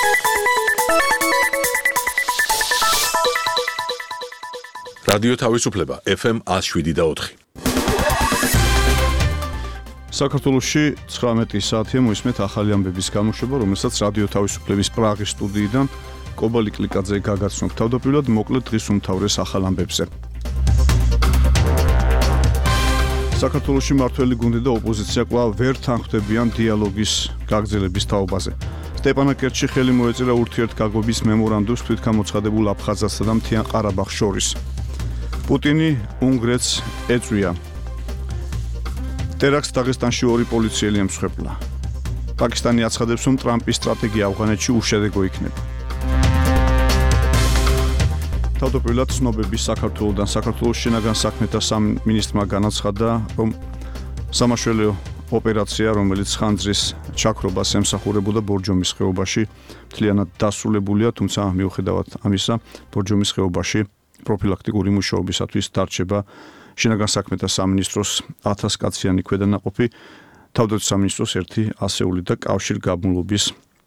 რადიო თავისუფლება FM 107.4. საქართველოში 19 საათია მოისმენთ ახალი ამბების გამოშვება, რომელსაც რადიო თავისუფლების პრაღის სტუდიიდან კობალი კლიკაძე გაგაცნობ. თავდაპირველად მოკლედ დღის უმთავრეს ახალ ამბებზე. საქართველოში მართველი გუნდი და ოპოზიცია კვლავ ვერ თანხმდებიან დიალოგის გაგრძელების თაობაზე. სტეპანაკერტში ხელი მოეწერა ურთიერთგაგობის მემორანდუმს თვითგამოცხადებულ აფხაზეთსა და მთიან ყარაბაღს შორის. პუტინი უნგრეთს ეწვია. ტერაქტს დაღესტანში 2 პოლიციელი ემსხვერპლა. პაკისტანი აცხადებს, რომ ტრამპის სტრატეგია ავღანეთში უშედეგო იქნება. თავდაპირველად ცნობები საქართველოდან საქართველოს შინაგან საქმეთა სამინისტრმა განაცხადა, რომ სამაშველო ოპერაცია, რომელიც ხანძრის ჩაქრობას ემსახურებოდა ბორჯომის ხეობაში, მთლიანად დასრულებულია, თუმცა მიუხედავად ამისა, ბორჯომის ხეობაში პროფილაქტიკური მუშაობისათვის დარჩება შინაგან საქმეთა სამინისტროს 1000 კაციანი ქვედანაყოფი, თავდაცვის სამინისტროს 1 ასეული და კავშირგაბმულობის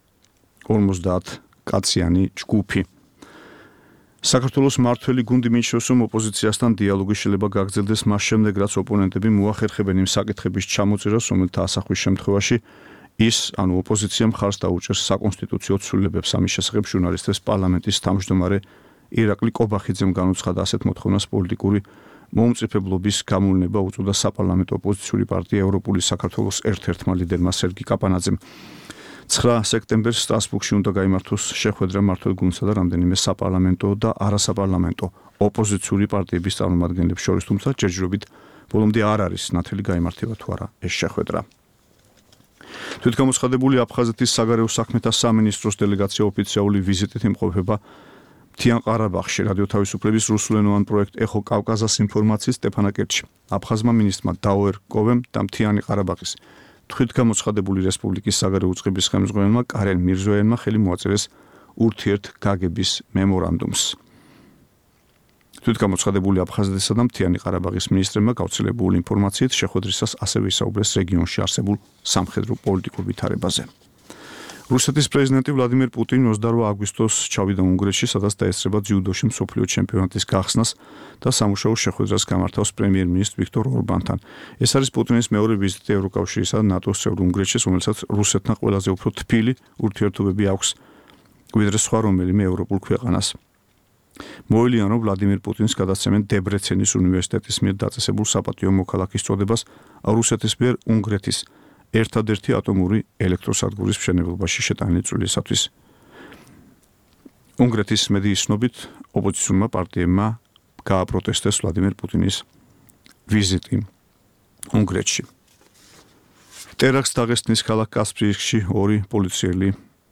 50 კაციანი ჯგუფი. საქართველოს მართველი გუნდი მიიჩნევს, რომ ოპოზიციასთან დიალოგი შეიძლება გაგრძელდეს მას შემდეგ, რაც ოპონენტები მოახერხებენ იმ საკითხების ჩამოწერას, რომელთა ასახვის შემთხვევაში ის, ანუ ოპოზიცია მხარს დაუჭერს საკონსტიტუციო ცვლილებებს. ამის შესახებ ჟურნალისტებს პარლამენტის თავმჯდომარე ირაკლი კობახიძემ განუცხადა ასეთ მოთხოვნას პოლიტიკური მომწიფებლობის გამოვლენა უწოდა საპარლამენტო ოპოზიციური პარტია ევროპული საქართველოს ერთ-ერთმა ლიდერმა სერგი კაპანაძემ. 9 სექტემბერს სტრასბურგში უნდა გაიმართოს შეხვედრა მმართველ გუნდსა და რამდენიმე საპარლამენტო და არასაპარლამენტო ოპოზიციური პარტიების წარმომადგენლებს შორის, თუმცა ჯერჯერობით ბოლომდე არ არის ნათელი გაიმართება თუ არა ეს შეხვედრა. თვითგამოცხადებული აფხაზეთის საგარეო საქმეთა სამინისტროს დელეგაცია ოფიციალური ვიზიტით იმყოფება მთიან ყარაბაღში. რადიო თავისუფლების რუსულენოვან პროექტ ეხო კავკაზას ინფორმაციის სტეპანაკერტში აფხაზმა მინისტრმა დაუერ კოვემ და მთიანი ყარაბაღის თვითგამოცხადებული რესპუბლიკის საგარეო უწყების ხელმძღვანელმა კარენ მირზოიანმა ხელი მოაწერეს ურთიერთგაგების მემორანდუმს. თვითგამოცხადებული აფხაზეთისა და მთიანი ყარაბაღის მინისტრებმა გავრცელებული ინფორმაციით შეხვედრისას ასევე ისაუბრეს რეგიონში არსებულ სამხედრო პოლიტიკურ ვითარებაზე. რუსეთის პრეზიდენტი ვლადიმერ პუტინი 28 აგვისტოს ჩავიდა უნგრეთში, სადაც დაესწრება ძიუდოში მსოფლიო ჩემპიონატის გახსნას და სამუშაო შეხვედრას გამართავს პრემიერ-მინისტრ ვიქტორ ორბანთან. ეს არის პუტინის მეორე ვიზიტი ევროკავშირისა და ნატოს წევრ უნგრეთში, რომელსაც რუსეთთან ყველაზე უფრო თბილი ურთიერთობები აქვს ვიდრე სხვა რომელიმე ევროპულ ქვეყანას. მოელიან, რომ ვლადიმერ პუტინს გადასცემენ დებრეცენის უნივერსიტეტის მიერ დაწესებულ საპატიო მოქალაქის წოდებას რუსეთის მიერ უნგრეთის ერთადერთი ატომური ელექტროსადგურის მშენებლობაში შეტანილი წვლილისათვის. უნგრეთის მედიის ცნობით, ოპოზიციურმა პარტიებმა გააპროტესტეს ვლადიმერ პუტინის ვიზიტი უნგრეთში. ტერაქტს დაღესტნის ქალაქ კასპიისკში 2 პოლიციელი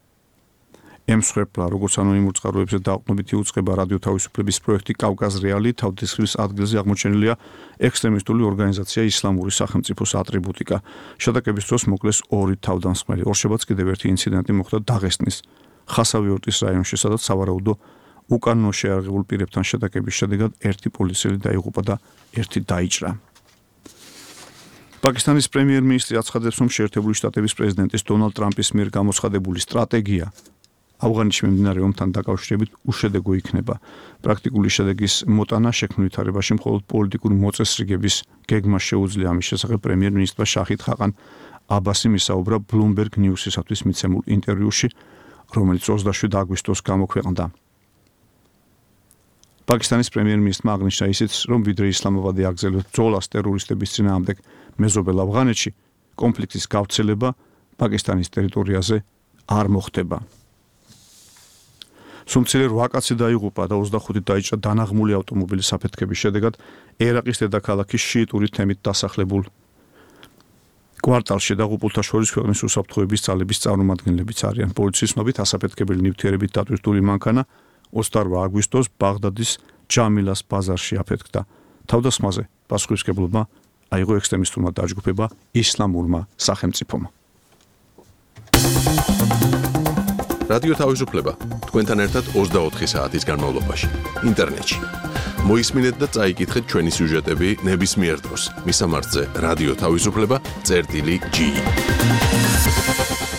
ემსხვერპლა. როგორც ანონიმურ წყაროებზე დაყრდნობითი უწყება რადიო თავისუფლების პროექტი კავკაზ რეალი თავდისხმის ადგილზე აღმოჩენილია ექსტრემისტული ორგანიზაცია ისლამური სახელმწიფოს ატრიბუტიკა. შეტაკების დროს მოკლეს 2 თავდამსხმელი. ორშაბათს კიდევ ერთი ინციდენტი მოხდა დაღესტნის ხასავიორტის რაიონში, სადაც სავარაუდო უკანონო შეარაღებულ პირებთან შეტაკების შედეგად 1 პოლიციელი დაიღუპა და 1 დაიჭრა. პაკისტანის პრემიერ-მინისტრი აცხადებს, რომ შეერთებული შტატების პრეზიდენტის დონალდ ტრამპის მიერ გამოცხადებული სტრატეგია ავღანეთში მიმდინარე ომთან დაკავშირებით უშედეგო იქნება. პრაქტიკული შედეგის მოტანა შექმნილ ვითარებაში მხოლოდ პოლიტიკური მოწესრიგების გეგმა შეუძლია. ამის შესახებ პრემიერ-მინისტრმა შაჰიდ ხაყან აბასიმ ისაუბრა Bloomberg News-ისათვის მიცემულ ინტერვიუში, რომელიც 27 აგვისტოს გამოქვეყნდა. პაკისტანის პრემიერ-მინისტრმა აღნიშნა ისიც, რომ ვიდრე ისლამაბადი აგრძელებს ბრძოლას ტერორისტების წინააღმდეგ მეზობელ ავღანეთში, კონფლიქტის გავრცელება პაკისტანის ტერიტორიაზე არ მოხდება. სუმცირე 8 კაცი დაიღუპა და 25 დაიჭრა დანაღმული ავტომობილის აფეთქების შედეგად ერაყის დედაქალაქის შიიტური თემით დასახლებულ კვარტალში. დაღუპულთა შორის ქვეყნის უსაფრთხოების ძალების წარმომადგენლებიც არიან. პოლიციის ცნობით ასაფეთქებელი ნივთიერებით დატვირთული მანქანა 28 აგვისტოს ბაღდადის ჯამილას ბაზარში აფეთქდა. თავდასხმაზე პასუხისმგებლობა აიღო ექსტრემისტულმა დაჯგუფება ისლამურმა სახელმწიფომ. რადიო თავისუფლება თქვენთან ერთად 24 საათის განმავლობაში ინტერნეტში. მოისმინეთ და წაიკითხეთ ჩვენი სიუჟეტები ნებისმიერ დროს. მისამართზე რადიო თავისუფლება წერტილი G.